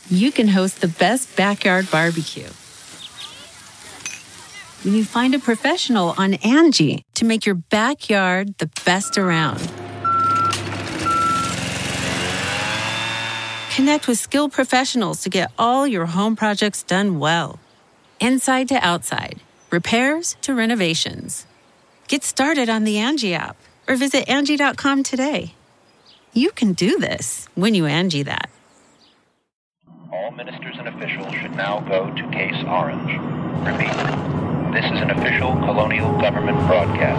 you can host the best backyard barbecue. When you find a professional on Angie to make your backyard the best around. Connect with skilled professionals to get all your home projects done well. Inside to outside, repairs to renovations. Get started on the Angie app or visit Angie.com today. You can do this when you Angie that. All ministers and officials should now go to Case Orange. Repeat, this is an official colonial government broadcast.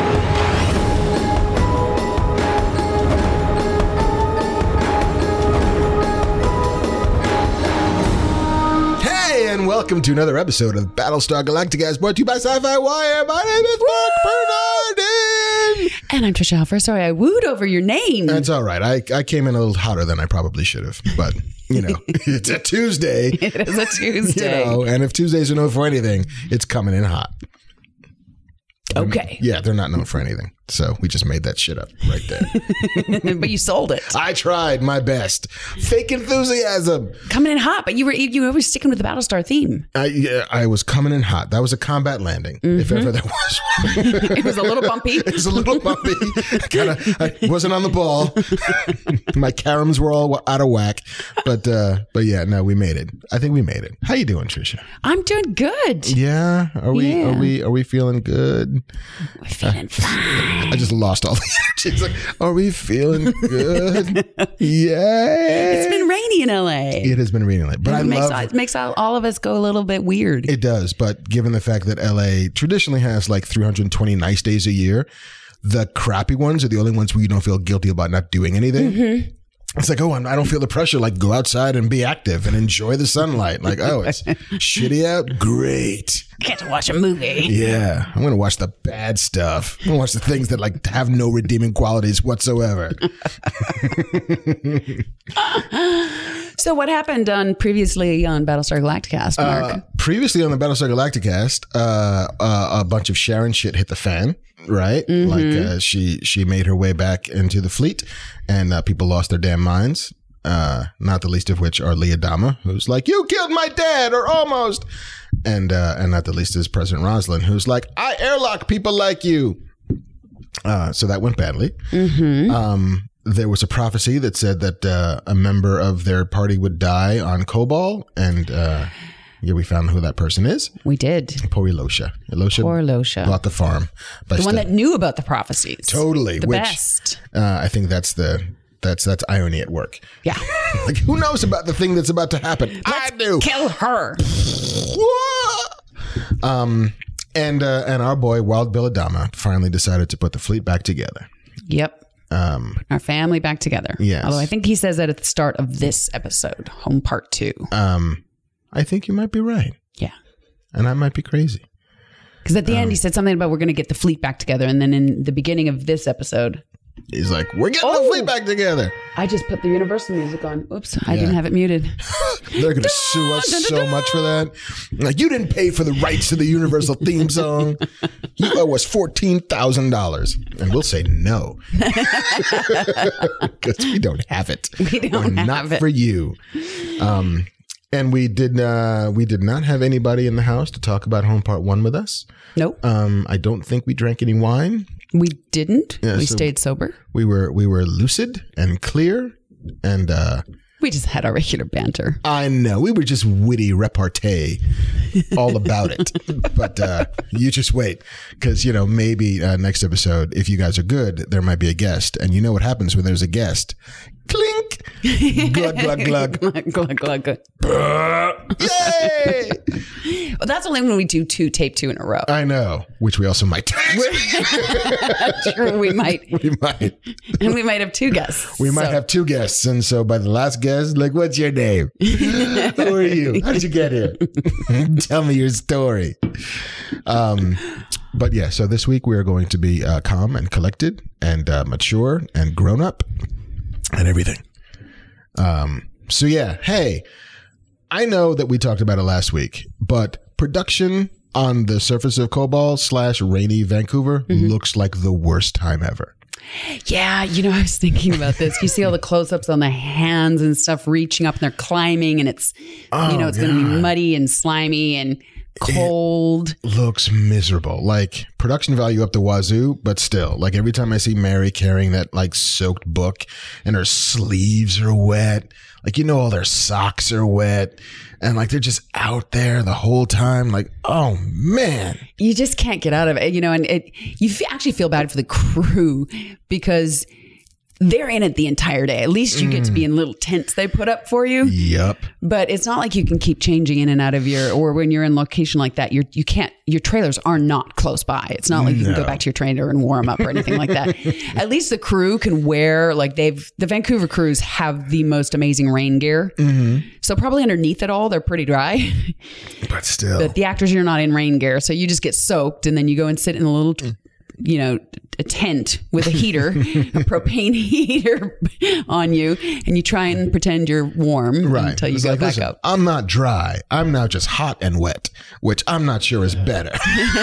And welcome to another episode of Battlestar Galactica, brought to you by Sci-Fi Wire. My name is Mark Bernardin. And I'm Trisha Helfer. Sorry, I wooed over your name. That's all right. I came in a little hotter than I probably should have, but you know, it's a Tuesday. It is a Tuesday. You know, and if Tuesdays are known for anything, it's coming in hot. Okay. Yeah, they're not known for anything. So we just made that shit up right there. But you sold it. I tried my best. Fake enthusiasm. Coming in hot, but you were sticking with the Battlestar theme. I was coming in hot. That was a combat landing, if ever there was one. It was a little bumpy. It was a little bumpy. I wasn't on the ball. My caroms were all out of whack. But yeah, no, we made it. I think we made it. How you doing, Trisha? I'm doing good. Yeah. Are we feeling good? We're feeling fine. I just lost all the energy. It's like, are we feeling good? Yay. It's been rainy in LA. It has been rainy in LA. But it makes all of us go a little bit weird. It does. But given the fact that LA traditionally has like 320 nice days a year, the crappy ones are the only ones where you don't feel guilty about not doing anything. Mm-hmm. It's like, oh, I don't feel the pressure. Like, go outside and be active and enjoy the sunlight. Like, oh, it's shitty out. Great. I get to watch a movie. Yeah. I'm going to watch the bad stuff. I'm going to watch the things that like have no redeeming qualities whatsoever. So what happened previously on Battlestar Galactica, Mark? Previously on the Battlestar Galactica, a bunch of Sharon shit hit the fan. Right. Mm-hmm. Like she made her way back into the fleet and people lost their damn minds. Not the least of which are Lee Adama, who's like, you killed my dad or almost. And not the least is President Roslin, who's like, I airlock people like you. So that went badly. Mm-hmm. There was a prophecy that said that a member of their party would die on Kobol. And yeah, we found who that person is. We did. Poor Elosha. Poor Elosha. Bought the farm. The one that knew about the prophecies. Totally. The best. I think that's irony at work. Yeah. Like, who knows about the thing that's about to happen? I do. Kill her. And our boy, Wild Bill Adama, finally decided to put the fleet back together. Yep. Our family back together. Yes. Although I think he says that at the start of this episode, home part 2. I think you might be right. Yeah. And I might be crazy. Because at the end, he said something about we're going to get the fleet back together. And then in the beginning of this episode, he's like, we're getting the fleet back together. I just put the Universal music on. Oops, I didn't have it muted. They're going to sue us so much for that. Like, you didn't pay for the rights to the Universal theme song. You owe us $14,000. And we'll say no. Because we don't have it. We don't have not it. For you. And we did not have anybody in the house to talk about Home Part 1 with us. Nope. I don't think we drank any wine. We didn't. Yeah, we so stayed sober. We were lucid and clear, and we just had our regular banter. I know, we were just witty repartee, all about it. But you just wait, because maybe next episode, if you guys are good, there might be a guest, and you know what happens when there's a guest. Clink! Glug, glug, glug. Glug, glug, glug. Yay! Well, that's only when we do tape 2 in a row. I know, which we also might. True, we might. We might. And we might have 2 guests. We might have 2 guests. And so by the last guest, like, what's your name? Who are you? How did you get here? Tell me your story. But yeah, so this week we are going to be calm and collected and mature and grown up. And everything. So yeah, hey, I know that we talked about it last week, but production on the surface of Kobol / rainy Vancouver looks like the worst time ever. Yeah, I was thinking about this. You see all the close-ups on the hands and stuff reaching up and they're climbing and it's, it's going to be muddy and slimy and cold. It looks miserable. Like production value up the wazoo, but still, like every time I see Mary carrying that like soaked book and her sleeves are wet, like, all their socks are wet and like they're just out there the whole time. Like, oh man. You just can't get out of it, and you actually feel bad for the crew because they're in it the entire day. At least you get to be in little tents they put up for you. Yep. But it's not like you can keep changing in and out of or when you're in location like that, you can't, your trailers are not close by. It's not like you can go back to your trailer and warm up or anything like that. At least the crew can wear, like the Vancouver crews have the most amazing rain gear. Mm-hmm. So probably underneath it all, they're pretty dry. But still. But the actors, you're not in rain gear. So you just get soaked and then you go and sit in a little a tent with a heater, a propane heater on you, and you try and pretend you're warm until you go back up. I'm not dry. I'm now just hot and wet, which I'm not sure is better.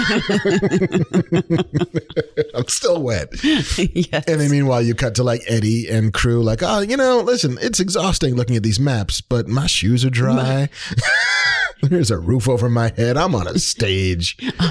I'm still wet. Yes. And then meanwhile, you cut to like Eddie and crew like, oh, listen, it's exhausting looking at these maps, but my shoes are dry. There's a roof over my head. I'm on a stage.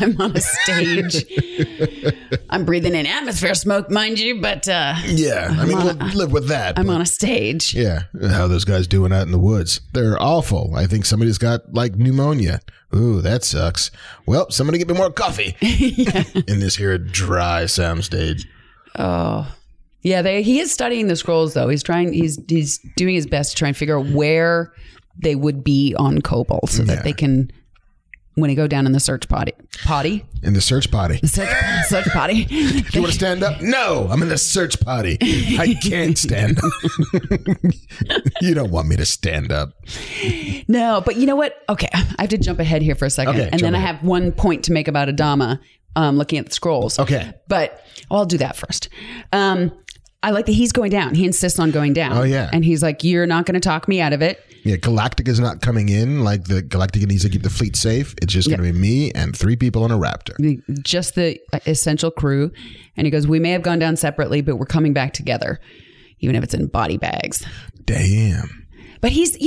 I'm breathing in atmosphere smoke, mind you, but yeah, we'll live with that. I'm on a stage. Yeah, how are those guys doing out in the woods? They're awful. I think somebody's got like pneumonia. Ooh, that sucks. Well, somebody get me more coffee in this here dry soundstage. Oh, yeah. He is studying the scrolls though. He's doing his best to try and figure out where they would be on Kobol so that they can, when they go down in the search potty. In the search potty. Search potty. Do you want to stand up? No, I'm in the search potty. I can't stand up. You don't want me to stand up. No, but you know what? Okay, I have to jump ahead here for a second. Okay, and then I have one point to make about Adama looking at the scrolls. Okay. But I'll do that first. I like that he's going down. He insists on going down. Oh, yeah. And he's like, you're not going to talk me out of it. Yeah, Galactica's not coming in. Like the Galactica needs to keep the fleet safe. It's just going to be me and 3 people on a Raptor. Just the essential crew. And he goes, we may have gone down separately, but we're coming back together, even if it's in body bags. Damn. But he's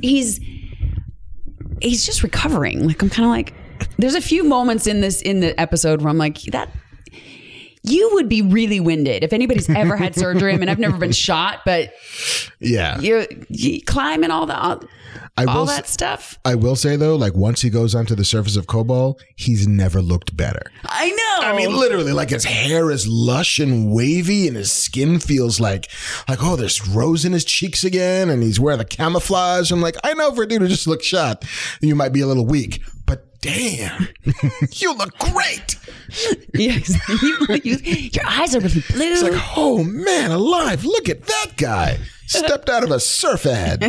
just recovering. Like, I'm kind of like, there's a few moments in the episode where I'm like, you would be really winded if anybody's ever had surgery. I mean, I've never been shot, but yeah, you climbing all that stuff. I will say though, like once he goes onto the surface of Kobol, he's never looked better. I know. I mean, literally, like his hair is lush and wavy, and his skin feels like oh, there's rose in his cheeks again, and he's wearing the camouflage. I'm like, I know for a dude who just looked shot, you might be a little weak, but damn, you look great. Yes, your eyes are really blue. It's like, oh man, alive! Look at that guy. Stepped out of a surf ad.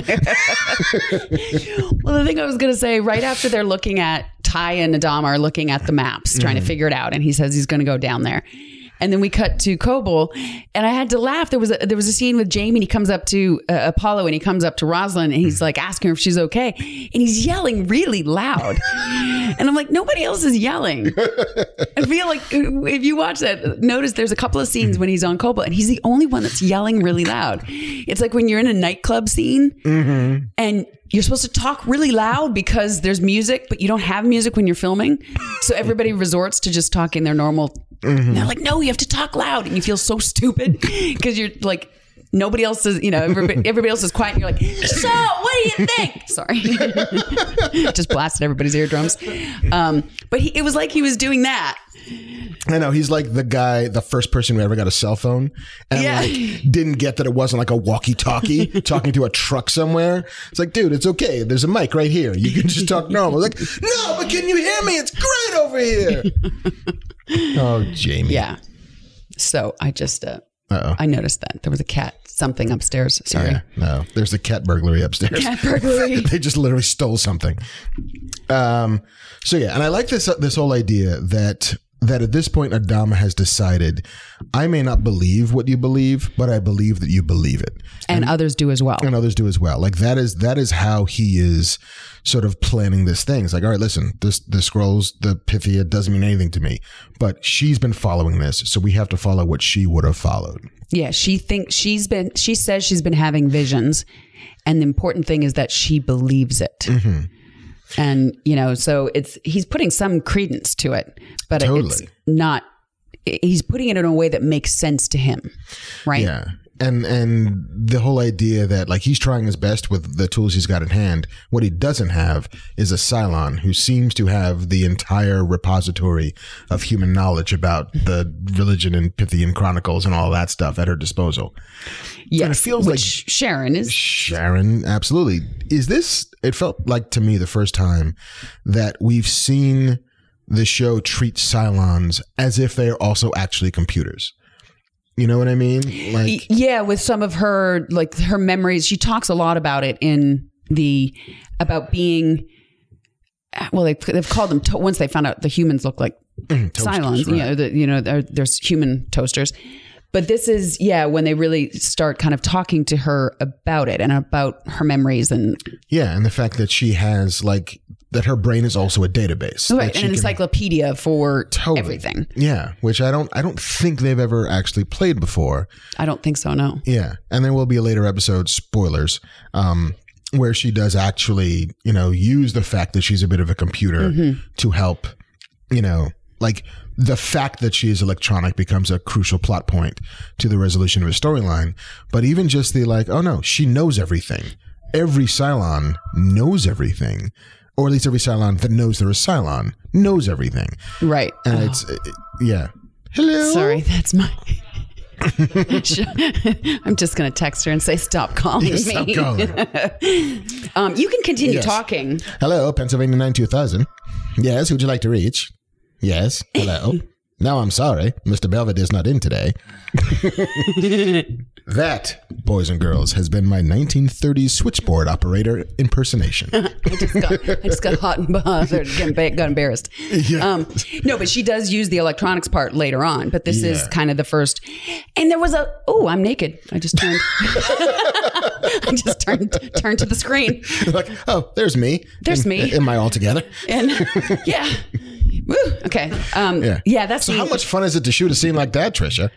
Well, the thing I was going to say, right after they're looking at Ty and Adama are looking at the maps, trying to figure it out, and he says he's going to go down there. And then we cut to Kobol, and I had to laugh. There was a scene with Jamie, and he comes up to Apollo, and he comes up to Rosalind, and he's like asking her if she's okay, and he's yelling really loud. And I'm like, nobody else is yelling. I feel like if you watch that, notice there's a couple of scenes when he's on Kobol, and he's the only one that's yelling really loud. It's like when you're in a nightclub scene, and you're supposed to talk really loud because there's music, but you don't have music when you're filming. So everybody resorts to just talking their normal. And they're like, no, you have to talk loud. And you feel so stupid because you're like, nobody else is, everybody else is quiet. And you're like, so what do you think? Sorry. Just blasted everybody's eardrums. But it was like he was doing that. I know, he's like the first person who ever got a cell phone and didn't get that it wasn't like a walkie-talkie talking to a truck somewhere. It's like, dude, it's okay. There's a mic right here. You can just talk normal. Like, no, but can you hear me? It's great over here. Oh, Jamie. Yeah. So I just, I noticed that there was a cat something upstairs. Sorry. Yeah, no, there's a cat burglary upstairs. Cat burglary. They just literally stole something. So yeah, and I like this whole idea that that at this point, Adama has decided, I may not believe what you believe, but I believe that you believe it. And others do as well. And others do as well. Like that is how he is sort of planning this thing. It's like, all right, listen, the scrolls, the Pythia doesn't mean anything to me, but she's been following this. So we have to follow what she would have followed. Yeah. She says she's been having visions. And the important thing is that she believes it. Mm-hmm. And, so he's putting some credence to it, but it's not, he's putting it in a way that makes sense to him. Right. Yeah. And the whole idea that like he's trying his best with the tools he's got in hand. What he doesn't have is a Cylon who seems to have the entire repository of human knowledge about the religion and Pythian chronicles and all that stuff at her disposal. Yes, and it feels like Sharon is. Sharon, absolutely. It felt like to me the first time that we've seen the show treat Cylons as if they are also actually computers. You know what I mean? Like, yeah, with some of her, like her memories, she talks a lot about it about being, well, they've called them, once they found out the humans look like Cylons, right. There's human toasters. But this is, when they really start kind of talking to her about it and about her memories and. Yeah. And the fact that she has that her brain is also a database. Right. And an encyclopedia for everything. Yeah. Which I don't think they've ever actually played before. I don't think so. No. Yeah. And there will be a later episode, spoilers, where she does actually, use the fact that she's a bit of a computer to help, the fact that she is electronic becomes a crucial plot point to the resolution of a storyline. But even just oh no, she knows everything. Every Cylon knows everything. Or at least every Cylon that knows they're a Cylon knows everything. Right. And it's, yeah. Hello? Sorry, that's my... I'm just going to text her and say, stop calling me. Stop calling. You can continue talking. Hello, Pennsylvania 92000. Yes, who'd you like to reach? Yes. Hello. No, I'm sorry. Mr. Belvedere's not in today. That, boys and girls, has been my 1930s switchboard operator impersonation. I just got hot and bothered, got embarrassed. Yeah. No, but she does use the electronics part later on. But this is kind of the first. And there was I'm naked. I just turned. Turned to the screen. Like, oh, there's me. There's me. Am I all together? And yeah. Woo. Okay. That's so. How much fun is it to shoot a scene like that, Trisha?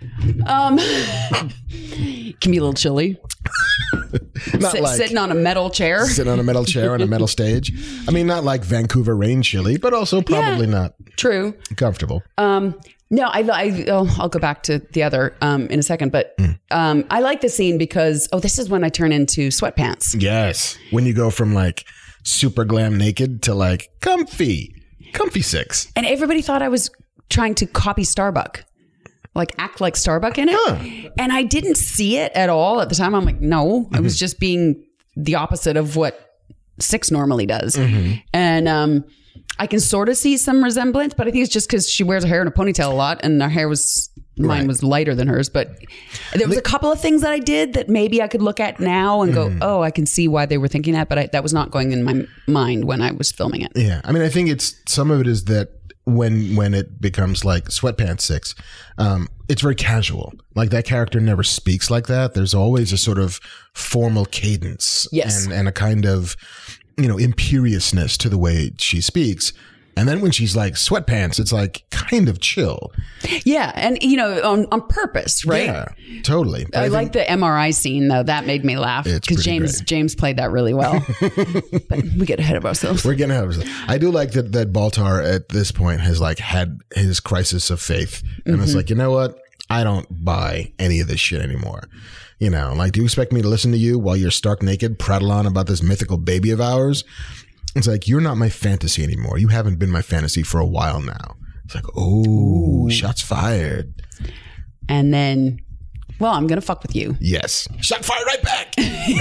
Can be a little chilly. Sitting on a metal chair. Sitting on a metal chair on a metal stage. I mean, not like Vancouver rain chilly, but also probably not true comfortable. No, I'll go back to the other in a second, but I like the scene because this is when I turn into sweatpants. Yes, when you go from super glam naked to comfy six. And everybody thought I was trying to copy Starbuck. Act like Starbuck in it. Huh. And I didn't see it at all at the time. I'm like, no, I was just being the opposite of what Six normally does. Mm-hmm. And I can sort of see some resemblance, but I think it's just because she wears her hair in a ponytail a lot and her hair mine was lighter than hers. But there was a couple of things that I did that maybe I could look at now and go, I can see why they were thinking that. But that was not going in my mind when I was filming it. Yeah. I mean, I think some of it is that when it becomes Sweatpants Six, it's very casual. That character never speaks like that. There's always a sort of formal cadence, yes, and a kind of imperiousness to the way she speaks. And then when she's sweatpants, it's kind of chill. Yeah. And, on purpose, right? Yeah, totally. I like the MRI scene, though. That made me laugh because James played that really well. But we get ahead of ourselves. We're getting ahead of ourselves. I do like that Baltar at this point has had his crisis of faith. And it's you know what? I don't buy any of this shit anymore. Do you expect me to listen to you while you're stark naked, prattle on about this mythical baby of ours? It's you're not my fantasy anymore. You haven't been my fantasy for a while now. It's ooh, shots fired. And then, I'm going to fuck with you. Yes. Shot fired right back.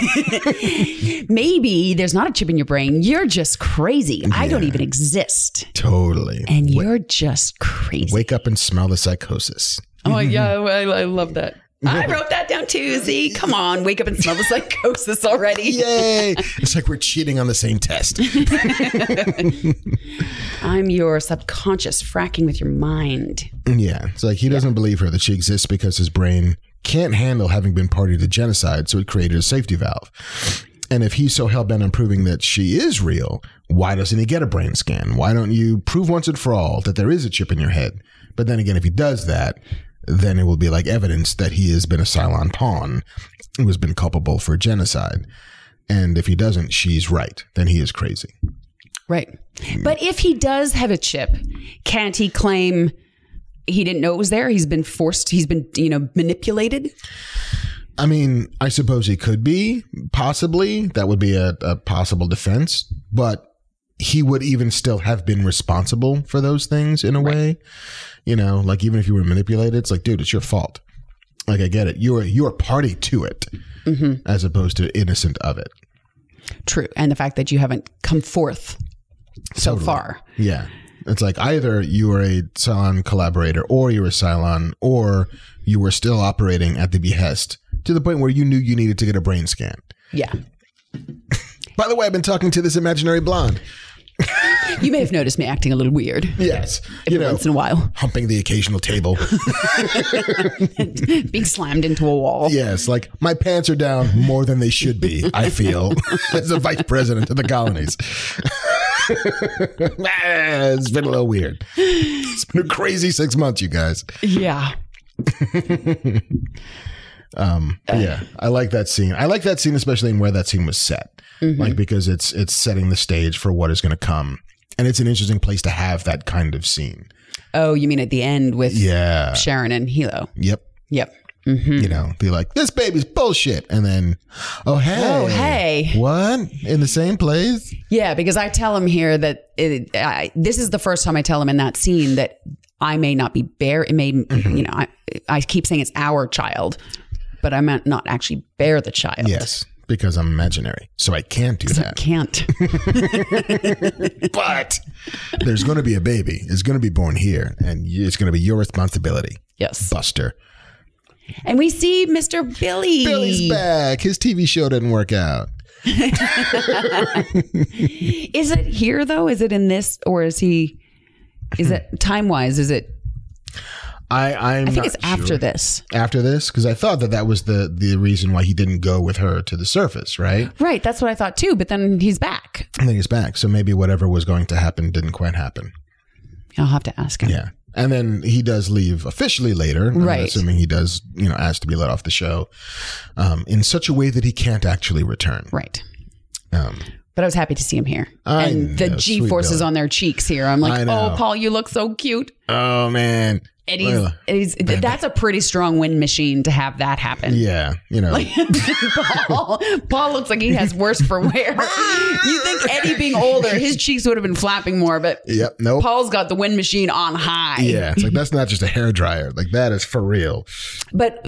Maybe there's not a chip in your brain. You're just crazy. Yeah. I don't even exist. Totally. And you're just crazy. Wake up and smell the psychosis. Oh, yeah. I love that. I wrote that down too. See, come on, wake up and smell the psychosis already. Yay. It's we're cheating on the same test. I'm your subconscious fracking with your mind. Yeah. It's like he doesn't believe her that she exists because his brain can't handle having been party to genocide, so it created a safety valve. And if he's so hell-bent on proving that she is real, why doesn't he get a brain scan? Why don't you prove once and for all that there is a chip in your head? But then again, if he does that, then it will be like evidence that he has been a Cylon pawn who has been culpable for genocide. And if he doesn't, she's right. Then he is crazy. Right. But if he does have a chip, can't he claim he didn't know it was there? He's been forced. He's been, manipulated. I mean, I suppose he could be, possibly. That would be a possible defense. But he would even still have been responsible for those things in a way. Like even if you were manipulated, it's like, dude, it's your fault. Like, I get it. You're party to it as opposed to innocent of it. True. And the fact that you haven't come forth so far. Yeah. It's like either you were a Cylon collaborator or you were a Cylon or you were still operating at the behest to the point where you knew you needed to get a brain scan. Yeah. By the way, I've been talking to this imaginary blonde. You may have noticed me acting a little weird. Yes. Once in a while. Humping the occasional table. Being slammed into a wall. Yes. Like my pants are down more than they should be, I feel, as a vice president of the colonies. It's been a little weird. It's been a crazy 6 months, you guys. Yeah. Yeah, I like that scene. I like that scene, especially in where that scene was set. Like, because it's setting the stage for what is going to come. And it's an interesting place to have that kind of scene. Oh, you mean at the end with Sharon and Hilo? Yep. Mm-hmm. Be like, this baby's bullshit. And then, oh, hey. What? In the same place? Yeah, because I tell him here that this is the first time I tell him in that scene that I may not be bear. It may, I keep saying it's our child, but I meant not actually bear the child. Yes, because I'm imaginary. So I can't do that. I can't. But there's going to be a baby. It's going to be born here. And it's going to be your responsibility. Yes. Buster. And we see Mr. Billy. Billy's back. His TV show didn't work out. Is it here, though? Is it in this? Or is it time-wise? Is it? I think it's after this. After this? Because I thought that was the reason why he didn't go with her to the surface, right? Right. That's what I thought, too. But then he's back. I think he's back. So maybe whatever was going to happen didn't quite happen. I'll have to ask him. Yeah. And then he does leave officially later. Right. Assuming he does, ask to be let off the show in such a way that he can't actually return. Right. But I was happy to see him here. And the G-forces on their cheeks here. I'm like, oh, Paul, you look so cute. Oh, man. Eddie's that's a pretty strong wind machine to have that happen. Yeah. Paul looks like he has worse for wear. You think Eddie being older, his cheeks would have been flapping more, but nope. Paul's got the wind machine on high. Yeah. It's like, that's not just a hairdryer. Like, that is for real. But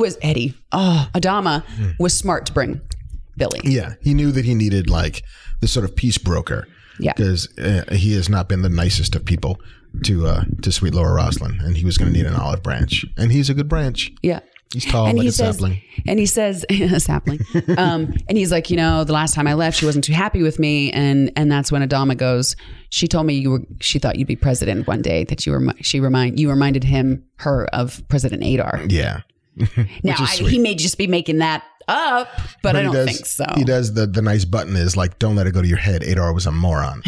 Adama was smart to bring Billy. Yeah. He knew that he needed like this sort of peace broker. Yeah. Because he has not been the nicest of people to sweet Laura Roslin, and he was going to need an olive branch, and he's a good branch. Yeah. He's tall like a sapling. And he says, a sapling. And he's like, the last time I left, she wasn't too happy with me. And that's when Adama goes, she told me she thought you'd be president one day, that you reminded her of President Adar. Yeah. Now, he may just be making that up, but I don't think so. He does the nice button is like, don't let it go to your head. Adar was a moron.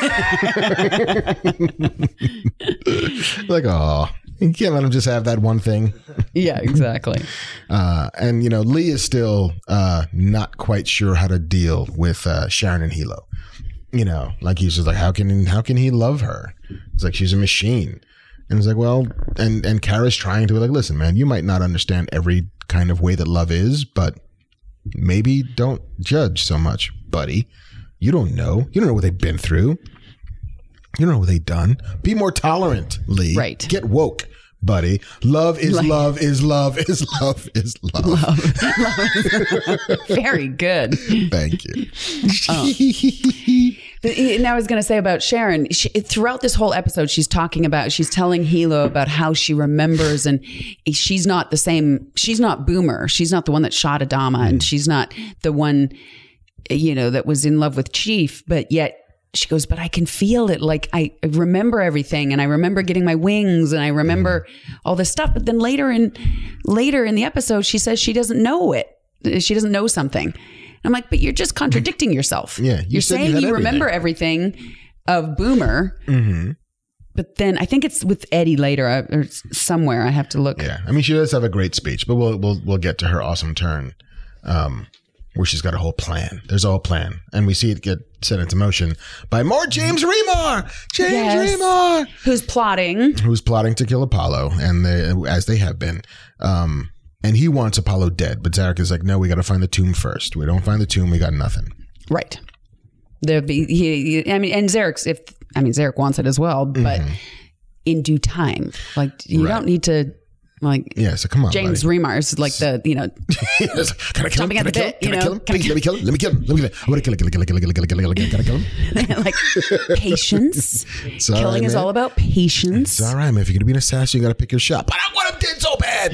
Like, oh, you can't let him just have that one thing. Yeah, exactly. And Lee is still not quite sure how to deal with Sharon and Hilo. Like he's just like, how can he love her? It's like she's a machine. And it's like, well, and Kara's trying to be like, listen, man, you might not understand every kind of way that love is, but maybe don't judge so much, buddy. You don't know. You don't know what they've been through. You don't know what they've done. Be more tolerant, Lee. Right. Get woke, buddy. Love is love is love is love is love. Very good. Thank you. And I was going to say about Sharon, throughout this whole episode, she's telling Hilo about how she remembers, and she's not the same. She's not Boomer. She's not the one that shot Adama, and she's not the one, that was in love with Chief, but yet she goes, but I can feel it. Like I remember everything, and I remember getting my wings, and I remember all this stuff. But then later in the episode, she says she doesn't know it. She doesn't know something. I'm like, but you're just contradicting yourself. Yeah, you're saying you remember everything of Boomer. Mm-hmm. But then I think it's with Eddie later or somewhere. I have to look. Yeah, I mean, she does have a great speech, but we'll get to her awesome turn, where she's got a whole plan. There's a whole plan, and we see it get set into motion by more James Remar. Remar, who's plotting to kill Apollo, and as they have been. And he wants Apollo dead, but Zarek is like, no, we got to find the tomb first. We don't find the tomb, we got nothing. Right. Zarek wants it as well, but in due time. Like you don't need to, like. Yeah, so come on, James Remar is like the, you know, can I kill him? Can I kill him? Please, let me kill him. Let me kill him. I want to kill him. Can I kill him? Like patience. Killing is all about patience. It's all right, man. If you're gonna be an assassin, you got to pick your shot. But I want him dead so bad.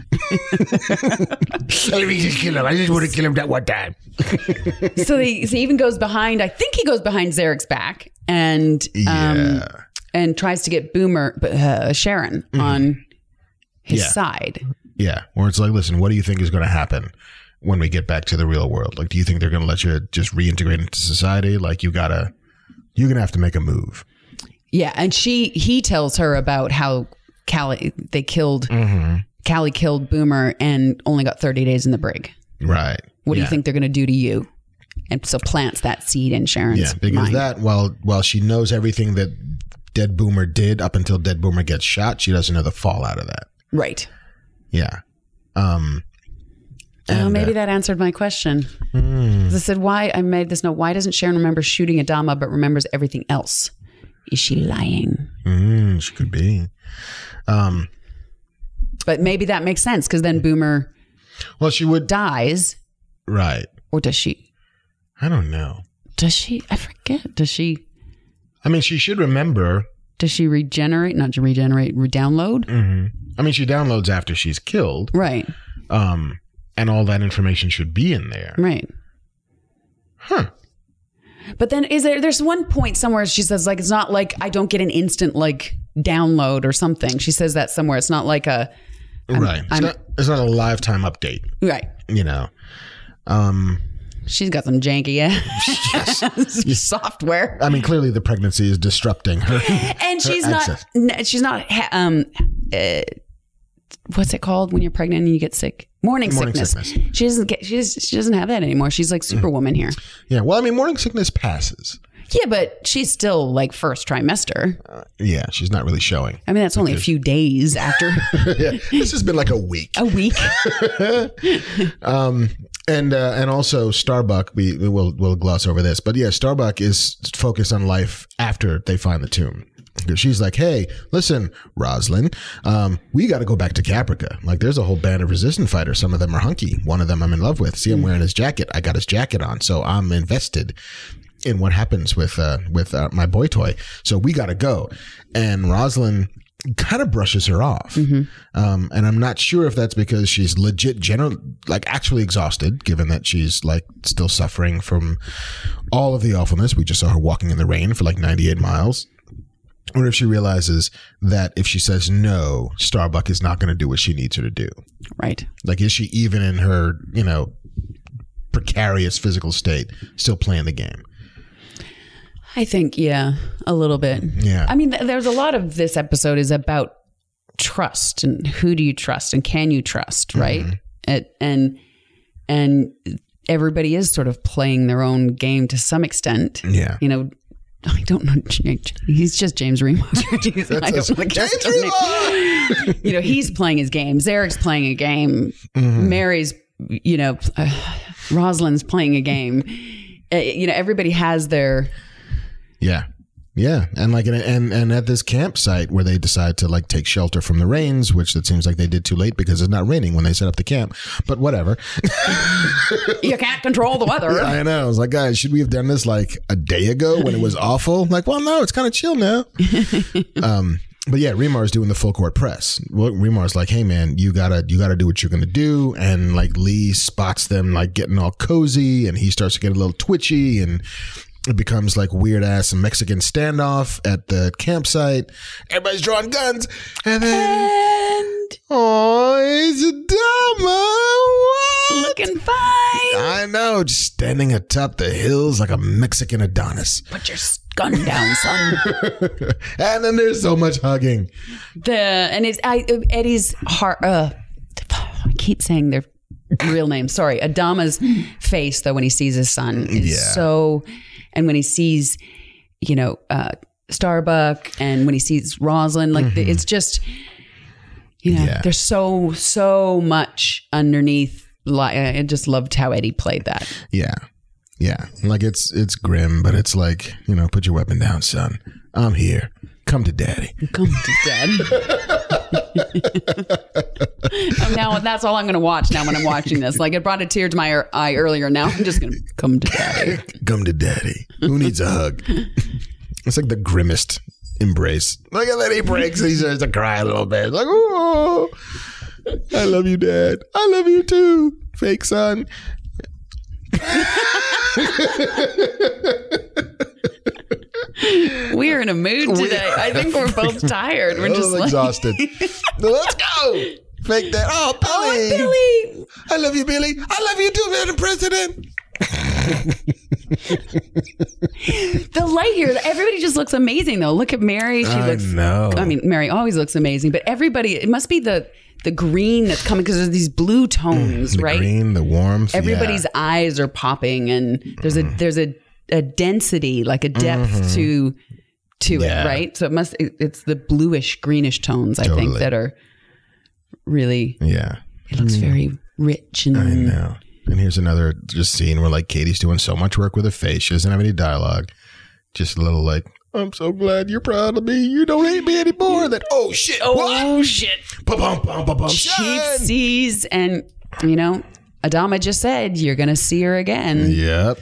Let me just kill him. I just want to kill him that one time. So he even goes behind. I think he goes behind Zarek's back and tries to get Sharon on his side. Yeah, or it's like, listen, what do you think is going to happen when we get back to the real world? Like, do you think they're going to let you just reintegrate into society? Like, you're gonna have to make a move. Yeah, and he tells her about how Callie killed Boomer and only got 30 days in the brig. Right. What do you think they're going to do to you? And so plants that seed in Sharon's because mind. that while she knows everything that Dead Boomer did up until Dead Boomer gets shot, she doesn't know the fallout of that. Right. Yeah. Maybe that answered my question. I said, why I made this note. Why doesn't Sharon remember shooting Adama but remembers everything else? Is she lying? She could be. But maybe that makes sense because then Boomer dies. Right. Or does she? I don't know. Does she? I forget. Does she? I mean, she should remember. Does she regenerate? Not to regenerate, re-download? Mm-hmm. I mean, she downloads after she's killed. Right. And all that information should be in there. Right. Huh. But then there's one point somewhere she says, like, it's not like I don't get an instant, like, download or something. She says that somewhere. It's not like a... It's not a lifetime update. Right. You know. She's got some janky software. I mean, clearly the pregnancy is disrupting her. And she's not what's it called when you're pregnant and you get sick? Morning sickness. She doesn't have that anymore. She's like Superwoman here. Yeah. Well, I mean, morning sickness passes. Yeah, but she's still like first trimester. Yeah, she's not really showing. I mean, that's only a few days after. Yeah, this has been like a week. A week. And also Starbuck, we'll gloss over this, but yeah, Starbuck is focused on life after they find the tomb. She's like, hey, listen, Rosalind, we got to go back to Caprica. Like, there's a whole band of resistance fighters. Some of them are hunky. One of them I'm in love with. See, I'm wearing his jacket. I got his jacket on, so I'm invested in what happens with my boy toy. So we got to go. And Rosalind kind of brushes her off. Mm-hmm. And I'm not sure if that's because she's legit actually exhausted, given that she's like still suffering from all of the awfulness. We just saw her walking in the rain for like 98 miles. Or if she realizes that if she says no, Starbuck is not going to do what she needs her to do. Right. Like, is she even in her, precarious physical state still playing the game? I think, yeah, a little bit. Yeah. I mean, there's a lot of this episode is about trust and who do you trust and can you trust, right? Mm-hmm. And everybody is sort of playing their own game to some extent. Yeah. I don't know. He's just James Remar. I don't know the character name. He's playing his game. Zarek's playing a game. Mm-hmm. Mary's, Rosalind's playing a game. Everybody has their... Yeah. Yeah. And and at this campsite where they decide to like take shelter from the rains, which it seems like they did too late because it's not raining when they set up the camp, but whatever. You can't control the weather. Yeah, I know. I was like, guys, should we have done this like a day ago when it was awful? Like, well, no, it's kind of chill now. But yeah, Remar's doing the full court press. Remar's like, hey man, you gotta do what you're gonna do. And like Lee spots them like getting all cozy and he starts to get a little twitchy and It becomes like weird ass Mexican standoff at the campsite. Everybody's drawing guns. And then, it's Adama. What? Looking fine. I know, just standing atop the hills like a Mexican Adonis. Put your gun down, son. And then there's so much hugging. Eddie's heart. I keep saying their real name. Sorry, Adama's face though when he sees his son is so. And when he sees, Starbuck, and when he sees Rosalind, like it's just, there's so much underneath. I just loved how Eddie played that. Yeah. Yeah. Like it's grim, but it's like, put your weapon down, son. I'm here. Come to daddy. Come to daddy. Now that's all I'm going to watch now when I'm watching this. Like it brought a tear to my eye earlier. Now I'm just going to come to daddy. Come to daddy. Who needs a hug? It's like the grimmest embrace. Like, and then he breaks and he starts to cry a little bit. Like, oh, I love you, Dad. I love you too, fake son. We're in a mood today. I think we're both tired. We're just exhausted. Let's go. Fake that. Oh, Billy. Billy. I love you, Billy. I love you too, Madam President. The light here, everybody just looks amazing though. Look at Mary. I mean, Mary always looks amazing, but everybody, it must be the green that's coming because there's these blue tones, right? The green, the warmth. Everybody's eyes are popping, and there's a density, like a depth to it, right? So it's the bluish, greenish tones, I think, that are really, it looks very rich. And I know. And here's another just scene where like Katie's doing so much work with her face. She doesn't have any dialogue. Just a little like, I'm so glad you're proud of me. You don't hate me anymore. That, oh shit. Chief sees, and Adama just said, you're going to see her again. Yep.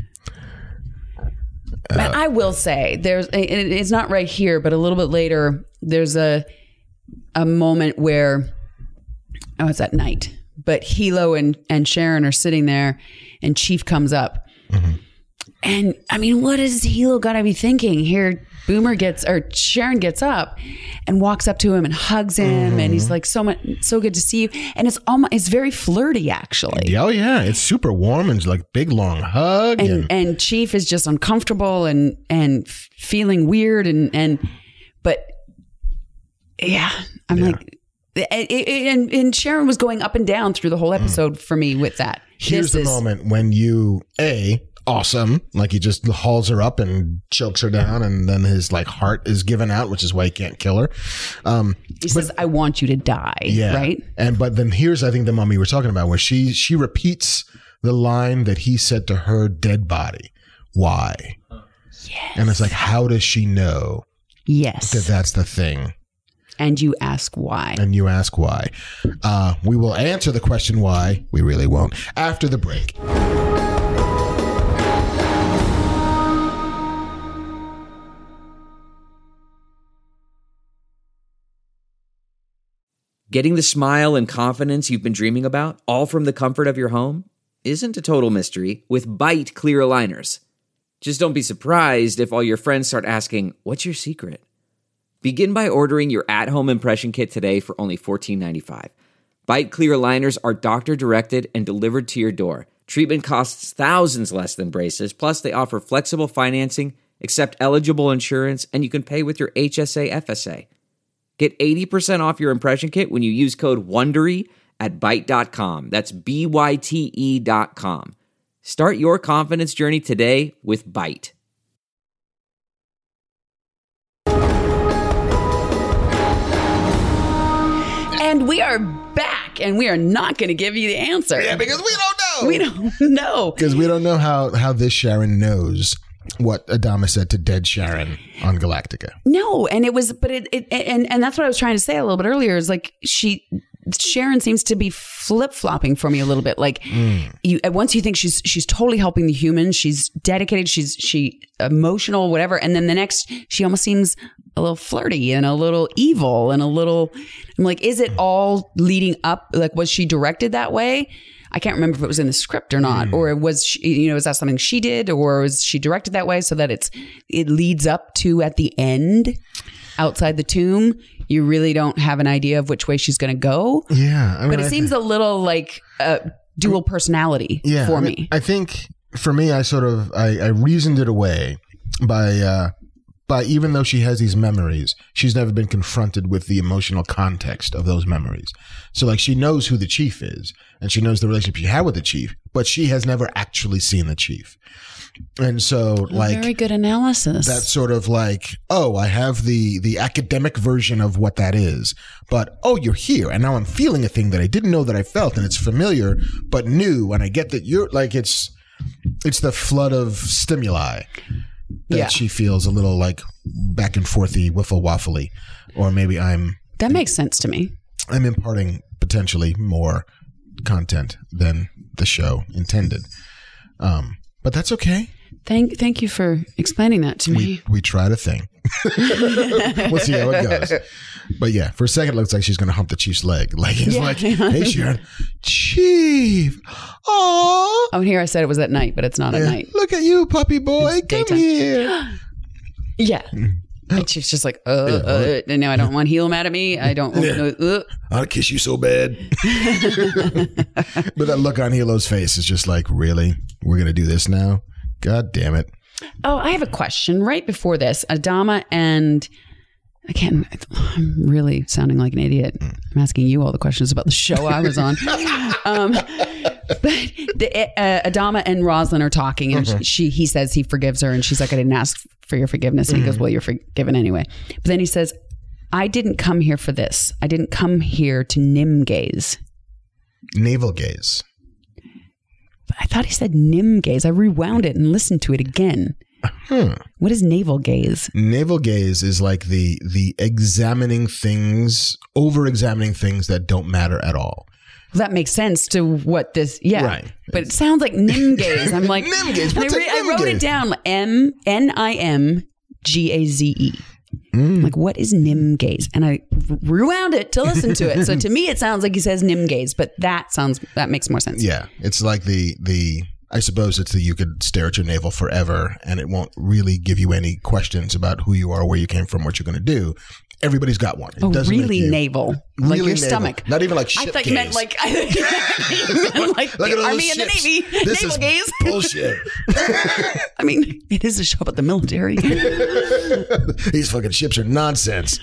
But I will say, it's not right here, but a little bit later, there's a moment where, it's at night, but Hilo and Sharon are sitting there, and Chief comes up. Mm-hmm. And I mean, what is Hilo got to be thinking? Here, Sharon gets up and walks up to him and hugs him, and he's like, so good to see you. And it's very flirty, actually. Oh yeah, it's super warm and like big long hug. And Chief is just uncomfortable and feeling weird but yeah, I'm like, and Sharon was going up and down through the whole episode for me with that. Here's the moment when you awesome. Like he just hauls her up and chokes her down, and then his like heart is given out, which is why he can't kill her. He says, I want you to die. Yeah. Right. But then here's, I think, the moment we were talking about, where she repeats the line that he said to her dead body. Why? Yes. And it's like, how does she know? Yes. That's the thing. And you ask why. We will answer the question why. We really won't. After the break. Getting the smile and confidence you've been dreaming about, all from the comfort of your home, isn't a total mystery with Byte clear aligners. Just don't be surprised if all your friends start asking, what's your secret? Begin by ordering your at-home impression kit today for only $14.95. Byte clear aligners are doctor-directed and delivered to your door. Treatment costs thousands less than braces, plus they offer flexible financing, accept eligible insurance, and you can pay with your HSA FSA. Get 80% off your impression kit when you use code WONDERY at Byte.com. That's BYTE.com. Start your confidence journey today with Byte. And we are back, and we are not going to give you the answer. Yeah, because we don't know. We don't know. Because we don't know how this Sharon knows what Adama said to dead Sharon on Galactica. No, and it was, but and that's what I was trying to say a little bit earlier, is like Sharon seems to be flip-flopping for me a little bit. Like once you think she's totally helping the humans, she's dedicated, she emotional, whatever, and then the next she almost seems a little flirty and a little evil and a little, I'm like, is it all leading up? Like, was she directed that way? I can't remember if it was in the script or not, or was she, is that something she did, or was she directed that way so that it leads up to at the end outside the tomb? You really don't have an idea of which way she's going to go. Yeah. I mean, but it seems a little like dual personality for me. I think for me, I reasoned it away by even though she has these memories, she's never been confronted with the emotional context of those memories. So like she knows who the chief is and she knows the relationship she had with the chief, but she has never actually seen the chief. And so like very good analysis. That's sort of like, oh, I have the academic version of what that is, but oh, you're here and now I'm feeling a thing that I didn't know that I felt, and it's familiar but new, and I get that you're like, it's the flood of stimuli that she feels a little like back and forthy, wiffle waffly, or maybe that makes sense to me. I'm imparting potentially more content than the show intended. But that's okay. Thank you for explaining that to me. We tried a thing. We'll see how it goes. But yeah, for a second, it looks like she's going to hump the chief's leg. Like he's like, hey, Sharon, Chief. Aww. Oh, here I said it was at night, but it's not at night. Look at you, puppy boy. Come here. Yeah. And she's just like, and now I don't want Heel mad at me. I don't want I'll kiss you so bad. But that look on Helo's face is just like, really? We're going to do this now? God damn it. Oh, I have a question right before this. Adama and I'm really sounding like an idiot. I'm asking you all the questions about the show I was on. But Adama and Rosalind are talking, and he says he forgives her, and she's like, I didn't ask for your forgiveness. And he goes, well, you're forgiven anyway. But then he says, I didn't come here for this. I didn't come here to nim gaze. Navel gaze. But I thought he said nim gaze. I rewound it and listened to it again. What is navel gaze? Navel gaze is like the examining things, over-examining things that don't matter at all. Well, that makes sense to what this, right. But it sounds like nim gaze. I'm like, nim gaze. What's I wrote it down, Nimgaze. Like, what is nim gaze? And I rewound it to listen to it. So to me, it sounds like he says nim gaze, but that makes more sense. Yeah. It's like I suppose it's you could stare at your navel forever and it won't really give you any questions about who you are, where you came from, what you're going to do. Everybody's got one. It doesn't really navel. Really like your navel. stomach. Not even like ship I thought gaze. You meant like, the Army and the Navy. This naval is gaze. Bullshit. I mean, it is a show about the military. These fucking ships are nonsense.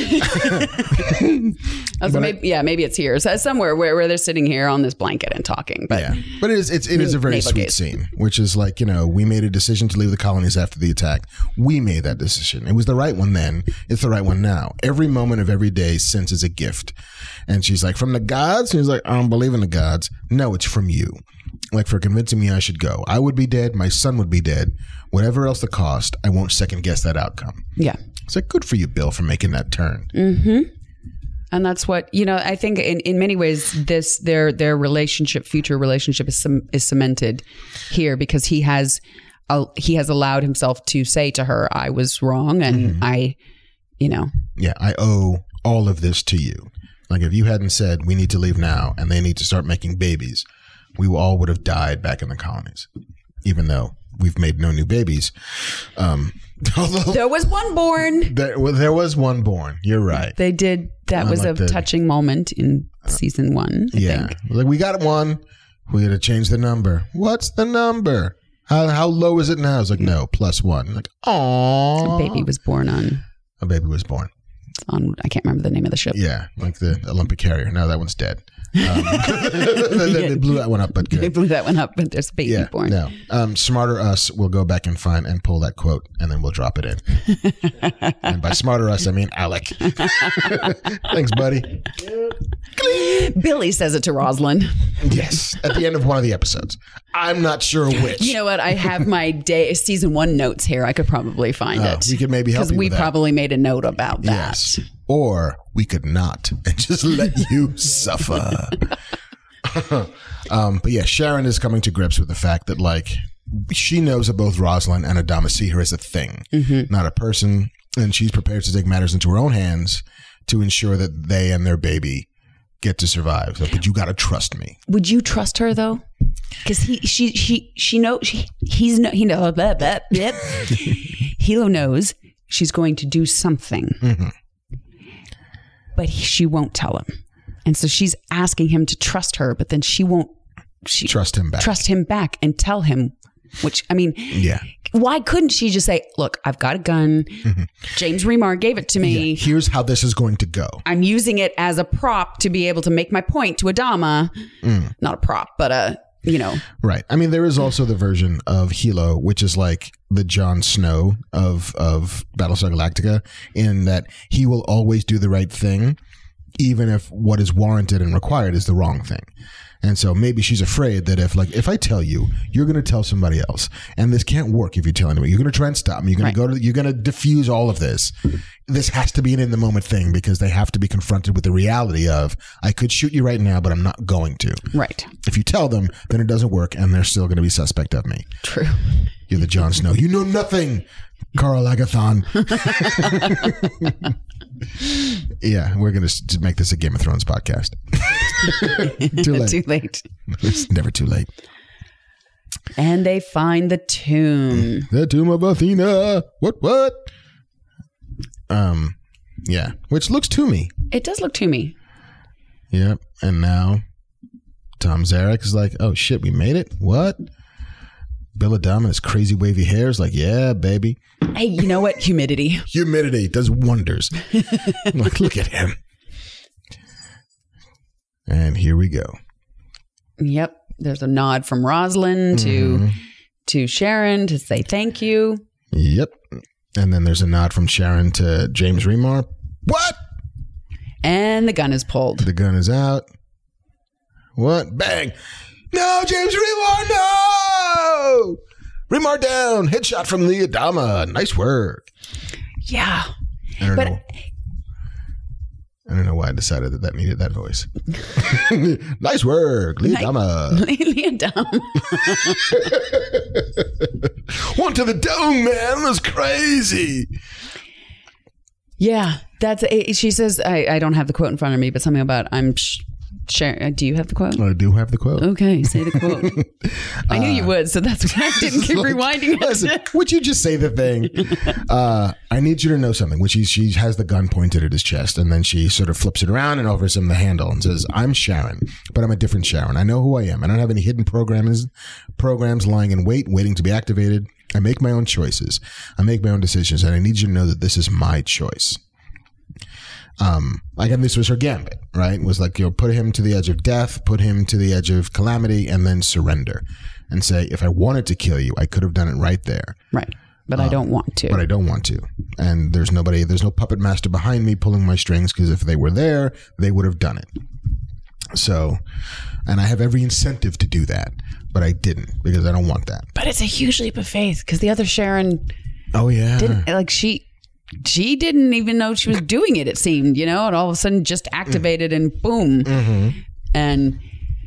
Maybe it's here. So somewhere where they're sitting here on this blanket and talking. But but it is a very sweet scene, which is like, we made a decision to leave the colonies after the attack. We made that decision. It was the right one then. It's the right one now. Every moment of every day since is a gift. And she's like, from the gods? And he's like, I don't believe in the gods. No, it's from you. Like, for convincing me I should go. I would be dead. My son would be dead. Whatever else the cost, I won't second guess that outcome. Yeah. It's like, good for you, Bill, for making that turn. Mm-hmm. And that's what, I think in many ways, their future relationship is cemented here because he has allowed himself to say to her, I was wrong and Yeah, I owe all of this to you. Like, if you hadn't said we need to leave now and they need to start making babies, we all would have died back in the colonies, even though we've made no new babies. Although there was one born. There was one born. You're right. They did. That was a touching moment in season 1. I think. Like, we got one. We got to change the number. What's the number? How low is it now? It's like, no, +1. Like, aww. A baby was born on. A baby was born. On, I can't remember the name of the ship. Yeah, like the Olympic carrier. No, that one's dead. They blew that one up, but good. They blew that one up, but there's a baby born. No. Smarter Us will go back and find and pull that quote, and then we'll drop it in. And by Smarter Us, I mean Alec. Thanks, buddy. Billy says it to Rosalind. Yes, at the end of one of the episodes. I'm not sure which. You know what? I have my season 1 notes here. I could probably find it. We could maybe help you with that. Because we probably made a note about that. Yes. Or we could not and just let you suffer. But yeah, Sharon is coming to grips with the fact that, like, she knows that both Rosalind and Adama see her as a thing, not a person. And she's prepared to take matters into her own hands to ensure that they and their baby get to survive. So, but you got to trust me. Would you trust her though? Because Hilo knows she's going to do something, but she won't tell him, and so she's asking him to trust her, but then she won't. Trust him back and tell him. Which, I mean, yeah. Why couldn't she just say, look, I've got a gun. James Remar gave it to me. Yeah. Here's how this is going to go. I'm using it as a prop to be able to make my point to Adama. Not a prop, but Right. I mean, there is also the version of Hilo, which is like the Jon Snow of Battlestar Galactica, in that he will always do the right thing, even if what is warranted and required is the wrong thing. And so maybe she's afraid that if I tell you, you're going to tell somebody else, and this can't work if you tell anybody. You're going to try and stop me. You're going to you're going to diffuse all of this. This has to be an in the moment thing because they have to be confronted with the reality of, I could shoot you right now, but I'm not going to. Right. If you tell them, then it doesn't work, and they're still going to be suspect of me. True. You're the Jon Snow. You know nothing, Carl Agathon. Yeah, we're going to make this a Game of Thrones podcast. Too late. Too late. It's never too late. And they find the tomb. The tomb of Athena. What? Yeah, which looks Toomey. It does look Toomey. Yep. And now Tom Zarek is like, oh shit, we made it? What? Bill Adama and his crazy wavy hair is like, yeah, baby. Hey, you know what? Humidity. Humidity does wonders. Like, look at him. And here we go. Yep. There's a nod from Rosalind to Sharon to say thank you. Yep. And then there's a nod from Sharon to James Remar. What? And the gun is pulled. The gun is out. What? Bang. No, James Remar, no! Remar down. Headshot from Lee Adama. Nice work. Yeah. I don't know why I decided that needed that voice. Nice work, Lee Adama. Lee Adama. Went to the dome, man. That's crazy. Yeah, she says, I don't have the quote in front of me, but something about Sharon. Do you have the quote? I do have the quote. Okay, say the quote. I knew you would, so that's why I didn't keep rewinding it. Listen, would you just say the thing? I need you to know something. Which she has the gun pointed at his chest, and then she sort of flips it around and offers him the handle and says, I'm Sharon, but I'm a different Sharon. I know who I am. I don't have any hidden programs lying in wait, waiting to be activated. I make my own choices. I make my own decisions, and I need you to know that this is my choice. And this was her gambit, right? It was like, put him to the edge of death, put him to the edge of calamity, and then surrender and say, if I wanted to kill you, I could have done it right there. Right. But I don't want to. But I don't want to. And there's no puppet master behind me pulling my strings, because if they were there, they would have done it. So, and I have every incentive to do that, but I didn't, because I don't want that. But it's a huge leap of faith, because the other Sharon. Oh, yeah. Didn't, she didn't even know she was doing it, it seemed, and all of a sudden just activated and boom. Mm-hmm. And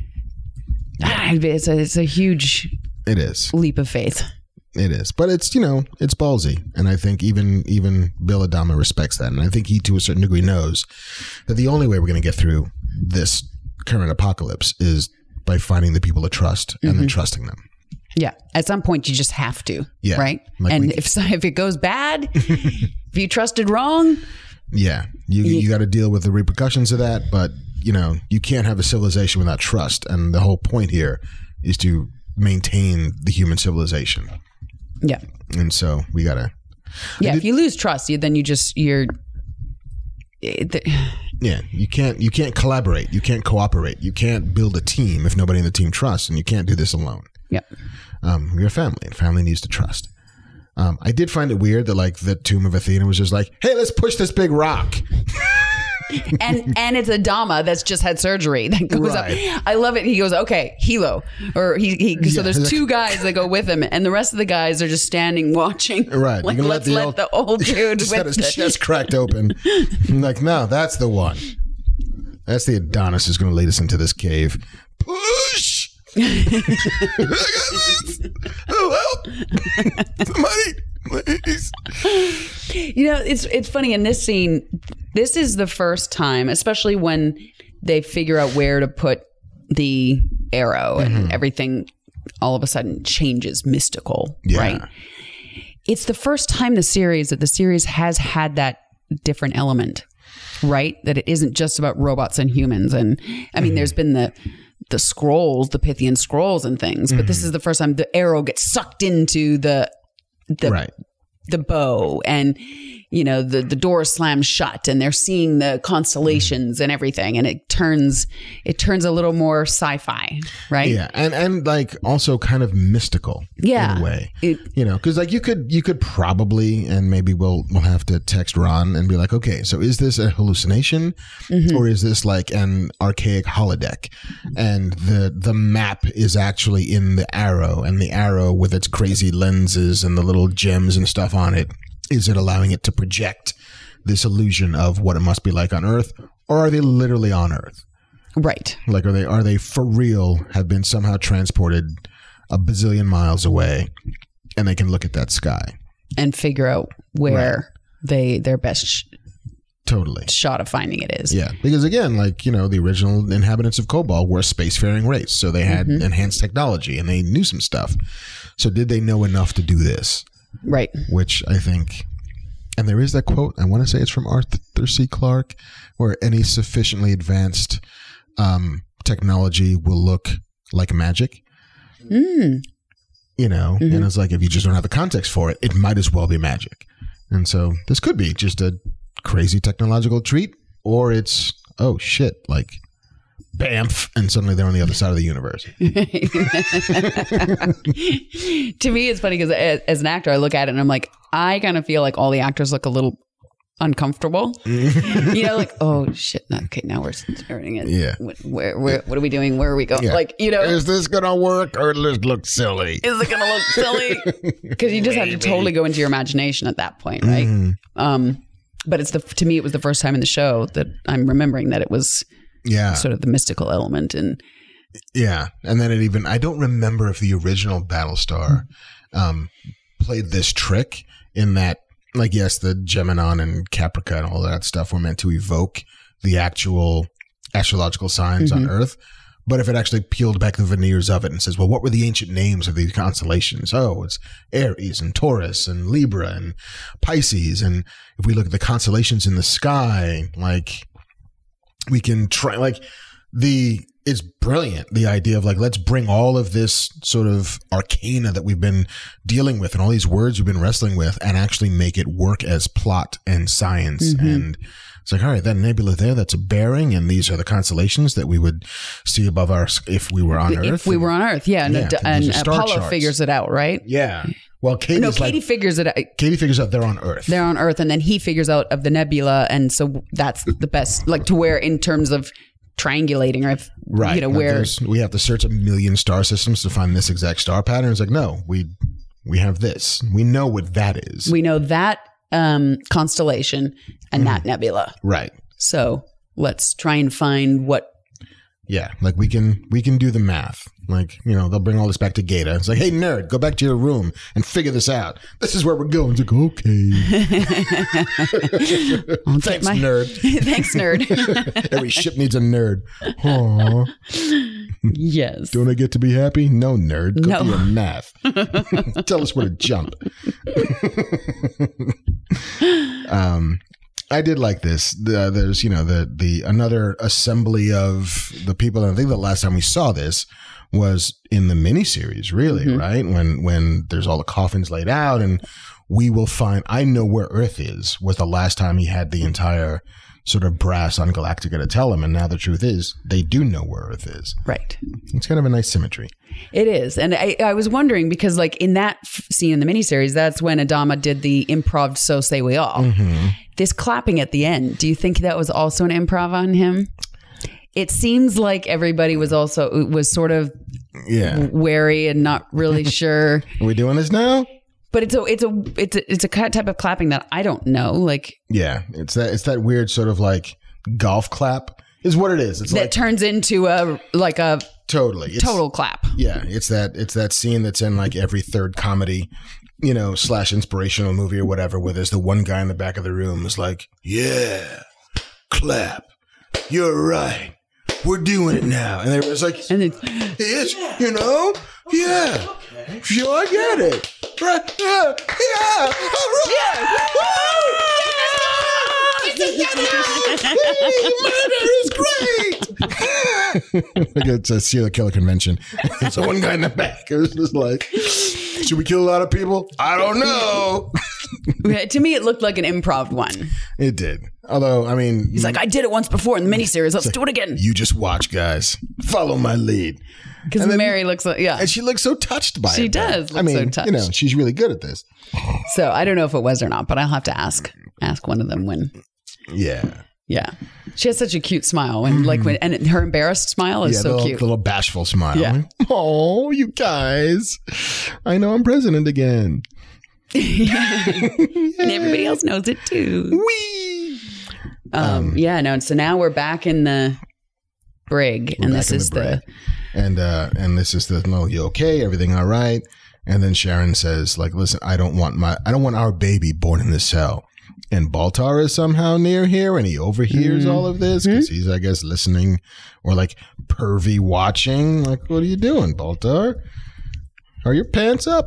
it's a huge leap of faith. It is. But it's, it's ballsy. And I think even Bill Adama respects that. And I think he, to a certain degree, knows that the only way we're going to get through this current apocalypse is by finding the people to trust and then trusting them. Yeah. At some point, you just have to. Yeah. Right? And if it goes bad, if you trusted wrong. Yeah. You got to deal with the repercussions of that. But, you can't have a civilization without trust. And the whole point here is to maintain the human civilization. Yeah. And so we got to. Yeah. If you lose trust, then you're. Yeah, you can't collaborate. You can't cooperate. You can't build a team if nobody in the team trusts, and you can't do this alone. Yep. You're a family, and family needs to trust. I did find it weird that the tomb of Athena was just like, hey, let's push this big rock. and it's Adama that's just had surgery that goes up. I love it. He goes, okay, Hilo. Or so there's two guys that go with him, and the rest of the guys are just standing watching. Right. Like, let's let the old dude just had his chest cracked open. I'm like, no, that's the one. That's the Adonis who's going to lead us into this cave. Push! I got this. Oh, help! Somebody, please. It's funny in this scene. This is the first time, especially when they figure out where to put the arrow and everything all of a sudden changes mystical, right? It's the first time that the series has had that different element, right? That it isn't just about robots and humans. And I mean, there's been the scrolls, the Pythian scrolls and things, but this is the first time the arrow gets sucked into the bow, and the door slams shut, and they're seeing the constellations and everything, and it turns a little more sci-fi, right? Yeah, and like also kind of mystical in a way, because like you could probably, and maybe we'll have to text Ron and be like, okay, so is this a hallucination, or is this like an archaic holodeck, and the map is actually in the arrow, and the arrow with its crazy lenses and the little gems and stuff on it, is it allowing it to project this illusion of what it must be like on Earth, or are they literally on Earth? Right. Like, are they for real, have been somehow transported a bazillion miles away, and they can look at that sky and figure out where their best totally shot of finding it is. Yeah, because again, like, the original inhabitants of Kobol were a spacefaring race, so they had enhanced technology and they knew some stuff. So did they know enough to do this? Right. Which I think, and there is that quote, I want to say it's from Arthur C. Clarke, where any sufficiently advanced technology will look like magic. And it's like, if you just don't have the context for it, it might as well be magic. And so this could be just a crazy technological treat, or it's, oh shit, like, bamf, and suddenly they're on the other side of the universe. To me, it's funny because as an actor, I look at it and I'm like, I kind of feel like all the actors look a little uncomfortable. Like, oh shit, okay, now we're starting it. Yeah. Where what are we doing? Where are we going? Yeah. Like, is this gonna work, or does it look silly? Is it gonna look silly? Because you just have to totally go into your imagination at that point, right? But to me, it was the first time in the show that I'm remembering that it was sort of the mystical element. And then I don't remember if the original Battlestar played this trick in that, like, yes, the Geminon and Caprica and all that stuff were meant to evoke the actual astrological signs on Earth. But if it actually peeled back the veneers of it and says, well, what were the ancient names of these constellations? Oh, it's Aries and Taurus and Libra and Pisces. And if we look at the constellations in the sky, like, we can try, like, it's brilliant, the idea of, like, let's bring all of this sort of arcana that we've been dealing with and all these words we've been wrestling with, and actually make it work as plot and science. And it's like, all right, that nebula there, that's a bearing, and these are the constellations that we would see above us if we were on Earth. If we were on Earth, and Apollo figures it out, right? Yeah. Well, Katie figures it out. Katie figures out they're on Earth. They're on Earth, and then he figures out of the nebula, and so that's the best, like, to where in terms of triangulating, or if where we have to search 1 million star systems to find this exact star pattern. It's like, no, we have this. We know what that is. We know that constellation and that nebula. Right. So let's try and find what. Yeah, like we can do the math. Like, they'll bring all this back to Gata. It's like, hey, nerd, go back to your room and figure this out. This is where we're going. It's like, okay. Thanks, nerd. Thanks, nerd. Every ship needs a nerd. Aww. Yes. Don't I get to be happy? No, nerd. Go do your math. Tell us where to jump. I did like this. There's, the another assembly of the people. And I think the last time we saw this was in the miniseries, really, right? When there's all the coffins laid out, and we will find, I know where Earth is, was the last time he had the entire sort of brass on Galactica to tell him. And now the truth is, they do know where Earth is. Right. It's kind of a nice symmetry. It is. And I was wondering, because, like, in that scene in the miniseries, that's when Adama did the improv "So Say We All." This clapping at the end, do you think that was also an improv on him? It seems like everybody was sort of wary and not really sure. Are we doing this now? But it's a type of clapping that I don't know. Like, yeah, it's that weird sort of like golf clap is what it is. It's that like, turns into a total clap. Yeah, it's that scene that's in like every third comedy, / inspirational movie or whatever, where there's the one guy in the back of the room who's like, yeah, clap. You're right. we're doing it now. And they were just like, And then, it's, yeah. Sure, I get it. Right, yeah, all right. Murder is great. Like it's a serial killer convention. There's one guy in the back. It was just like, should we kill a lot of people? I don't know. to me, it looked like an improv one. It did. Although, I mean, He's like, I did it once before in the miniseries. Let's do it again. you just watch, guys. Follow my lead. Because Mary looks like, And she looks so touched by it. She though. does look so touched. She's really good at this. So I don't know if it was or not, but I'll have to ask one of them when. Yeah. Yeah. She has such a cute smile and and her embarrassed smile is so cute. The little bashful smile. Yeah. Oh, you guys. I know I'm president again. And everybody else knows it too. Whee! So now we're back in the brig and this is and this is the no, you okay? Everything all right? And then Sharon says, like, listen, I don't want our baby born in this cell. And Baltar is somehow near here and he overhears all of this because he's, I guess, listening or like pervy watching. Like, what are you doing, Baltar? Are your pants up?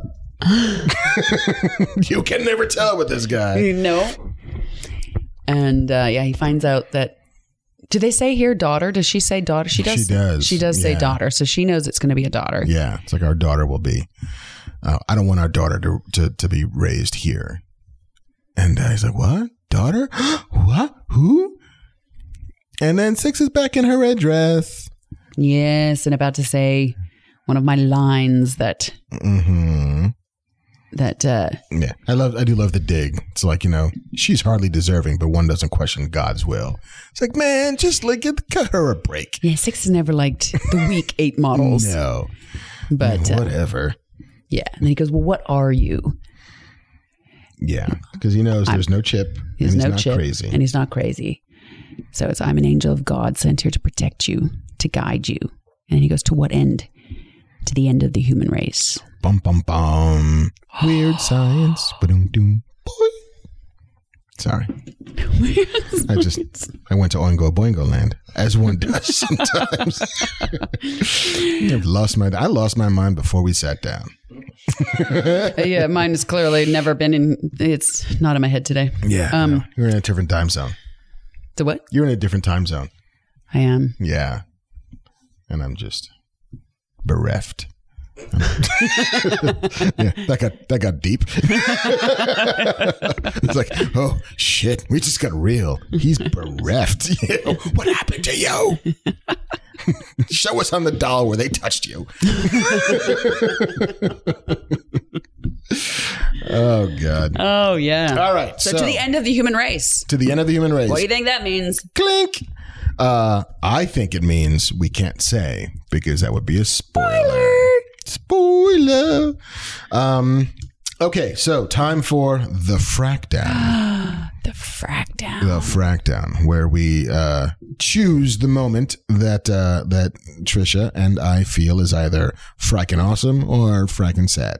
You can never tell with this guy. No. And he finds out that. Do they say here daughter? Does she say daughter? She does. She does say daughter. So she knows it's going to be a daughter. Yeah. It's like our daughter will be. I don't want our daughter to be raised here. And he's like, what? Daughter? What? Who? And then Six is back in her red dress. Yes. And about to say one of my lines that. Mm-hmm. Yeah. I do love the dig. It's like, she's hardly deserving, but one doesn't question God's will. It's like, man, just like cut her a break. Yeah. Six has never liked the weak 8 models. No. But whatever. Yeah. And then he goes, well, what are you? Yeah, because he knows there's no chip. He's and he's no not chip, crazy. and he's not crazy. So it's, I'm an angel of God sent here to protect you, to guide you. And he goes, to what end? To the end of the human race. Bum, bum, bum. Weird science. Ba-dum, doom, boy. Sorry. I went to Oingo Boingo land, as one does sometimes. I lost my mind before we sat down. Yeah, mine has clearly never been in. It's not in my head today. Yeah, you're in a different time zone. The what? You're in a different time zone. I am. Yeah, and I'm just bereft. Yeah, that got deep. It's like, oh shit, we just got real. He's bereft. What happened to you? Show us on the doll where they touched you. Oh God. Oh yeah. All right. So to the end of the human race. To the end of the human race. What do you think that means? Clink. I think it means we can't say because that would be a spoiler. Spoiler. Okay, so time for the Frackdown. The Frackdown. The Frackdown, where we choose the moment that Trisha and I feel is either frackin' awesome or frackin' sad.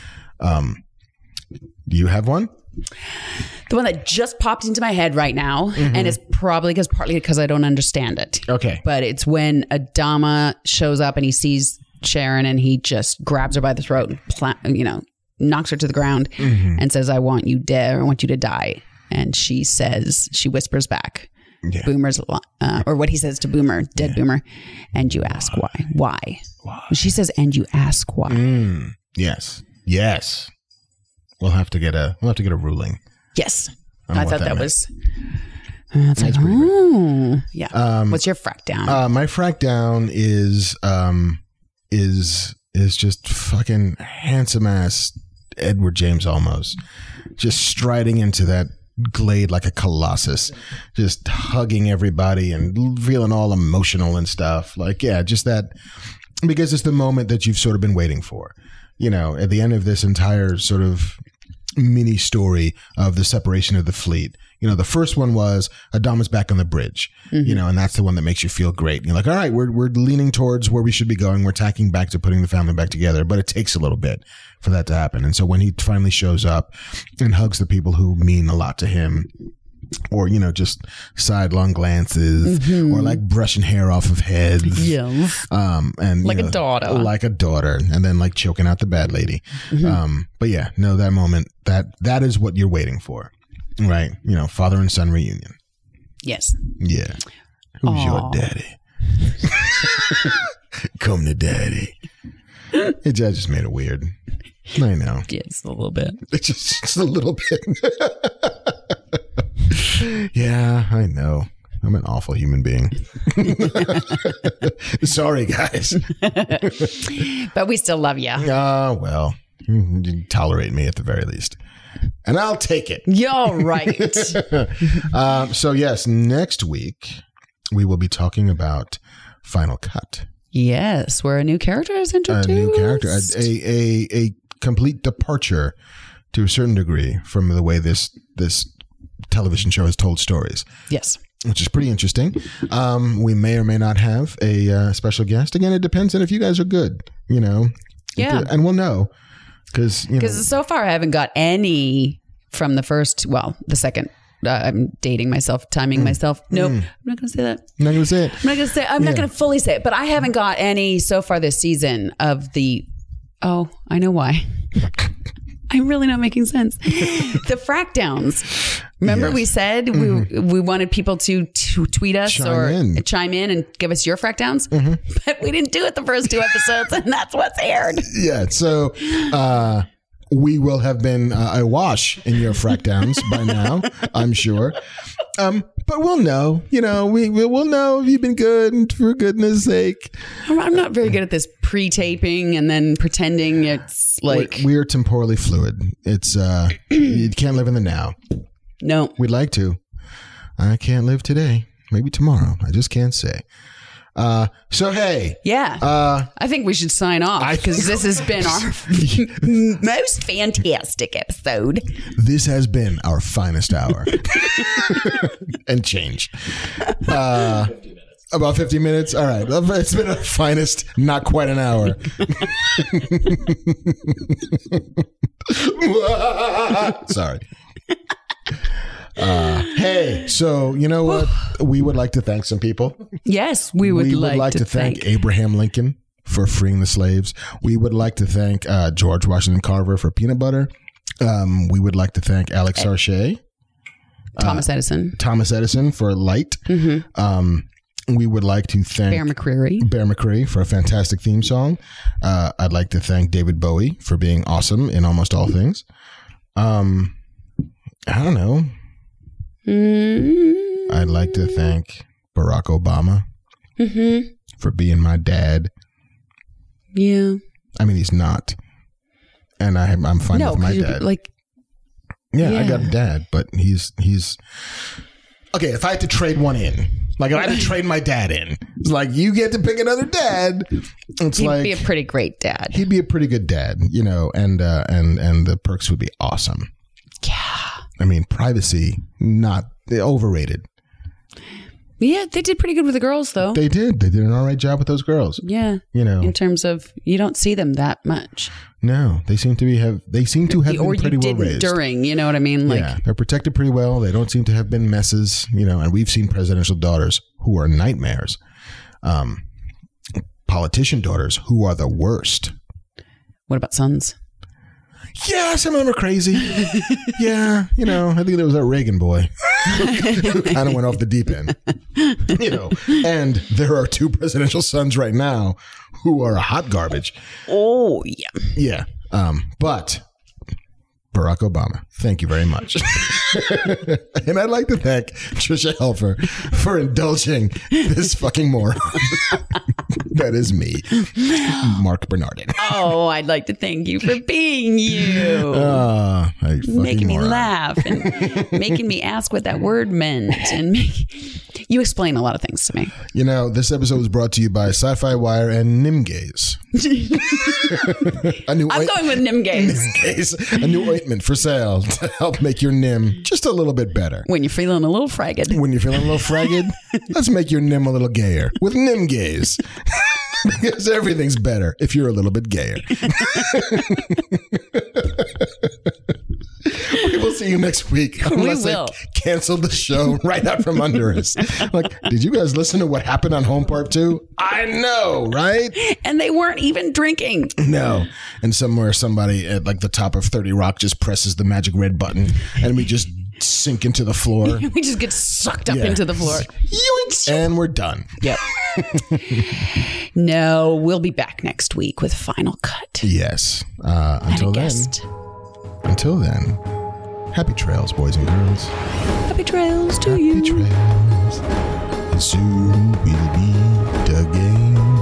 Do you have one? The one that just popped into my head right now, and it's partly because I don't understand it. Okay. But it's when Adama shows up and he sees Sharon and he just grabs her by the throat and knocks her to the ground and says, I want you dead. I want you to die. And she whispers back, Boomer's, or what he says to Boomer, dead Boomer. And you ask why? Why? She says, and you ask why? Yes. We'll have to get a ruling. Yes. I thought that meant. was. It's like, oh, yeah. What's your Frackdown? My Frackdown is just fucking handsome ass Edward James Olmos, just striding into that glade like a colossus, just hugging everybody and feeling all emotional and stuff. Like, yeah, just that, because it's the moment that you've sort of been waiting for. At the end of this entire sort of mini story of the separation of the fleet. The first one was Adama's back on the bridge, and that's the one that makes you feel great. And you're like, all right, we're leaning towards where we should be going. We're tacking back to putting the family back together, but it takes a little bit for that to happen. And so when he finally shows up and hugs the people who mean a lot to him, or, you know, just sidelong glances, or like brushing hair off of heads. Yes. And Like you a know, daughter. like a daughter, and then like choking out the bad lady. But yeah, no, that moment, that is what you're waiting for, right? You know, father and son reunion. Yes. Yeah. Who's your daddy? Come to daddy. I just made it weird. I know. Yes, a little bit. It's just a little bit. Yeah, I know. I'm an awful human being. Sorry, guys. But we still love you. Well, you tolerate me at the very least. And I'll take it. You're right. So, yes, next week we will be talking about Final Cut. Yes, where a new character is introduced. A new character. A complete departure to a certain degree from the way this television show has told stories. Yes. Which is pretty interesting. We may or may not have a special guest. Again, it depends on if you guys are good, you know. Yeah. And we'll know. Because so far I haven't got any from the second. I'm dating myself, timing myself. Nope. I'm not going to say that. I'm not going to say it. I'm not going to fully say it, but I haven't got any so far this season of the, I know why. I'm really not making sense. The frack downs. Remember Yes. we said we wanted people to tweet us chime in and give us your frack downs, but we didn't do it the first 2 episodes, and that's what's aired. Yeah. So we will have been awash in your frack downs by now, I'm sure. But we'll know, you know, we'll know if you've been good, and for goodness sake. I'm not very good at this pre-taping and then pretending it's like We're temporally fluid. It's you can't live in the now. no. We'd like to. I can't live today. Maybe tomorrow. I just can't say. So hey. Yeah. I think we should sign off because this has been our most fantastic episode. This has been our finest hour. And change. About 50 minutes. All right. It's been our finest, not quite an hour. Sorry. Hey, so you know what? We would like to thank some people. Yes, we would like to thank Abraham Lincoln for freeing the slaves. We would like to thank George Washington Carver for peanut butter. We would like to thank Alex Sarche. Thomas Edison for light. We would like to thank Bear McCreary for a fantastic theme song. I'd like to thank David Bowie for being awesome in almost all things. I don't know. I'd like to thank Barack Obama for being my dad. Yeah. I mean, he's not. And I'm fine with my dad. I got a dad, but he's okay. If I had to trade one in, like if I had to trade my dad in, it's like you get to pick another dad. He'd be a pretty great dad. He'd be a pretty good dad, you know, and the perks would be awesome. Yeah. I mean, privacy, not overrated. Yeah, they did pretty good with the girls, though. They did an all right job with those girls. Yeah. You know, in terms of you don't see them that much. No, they seem to have been pretty well raised. During, you know what I mean? Like, yeah, they're protected pretty well. They don't seem to have been messes, you know, and we've seen presidential daughters who are nightmares. Politician daughters who are the worst. What about sons? Yeah, some of them are crazy. Yeah, you know, I think there was that Reagan boy who kind of went off the deep end. You know, and there are 2 presidential sons right now who are hot garbage. Oh, yeah. Yeah. But Barack Obama, thank you very much. And I'd like to thank Trisha Helfer for indulging this fucking moron. That is me, Mark Bernardin. Oh, I'd like to thank you for being you. Making me laugh and making me ask what that word meant. And you explain a lot of things to me. You know, this episode was brought to you by Sci-Fi Wire and Nimgaze. I'm going with Nimgaze. Nimgaze, a new ointment for sale to help make your Nim just a little bit better. When you're feeling a little fragged. When you're feeling a little fragged, let's make your Nim a little gayer with Nimgaze. Because everything's better if you're a little bit gayer. We will see you next week. Unless will. I cancel the show right out from under us. Like, did you guys listen to what happened on Home Part 2? I know, right? And they weren't even drinking. No. And somewhere somebody at like the top of 30 Rock just presses the magic red button and we just sink into the floor. We just get sucked up into the floor. And we're done. Yep. No, we'll be back next week with Final Cut. Yes. Until then, happy trails, boys and girls. Happy trails to you. Happy trails. And soon we'll be again.